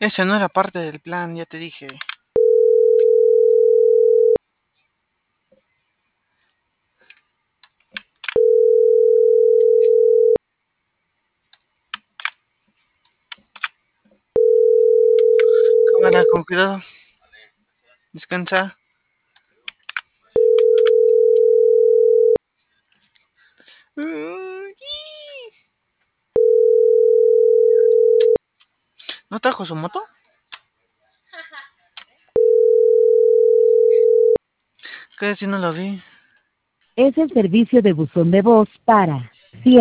Ese no era parte del plan, ya te dije. Cámara, con cuidado. Descansa. ¿No trajo su moto? ¿Qué si no lo vi? Es el servicio de buzón de voz para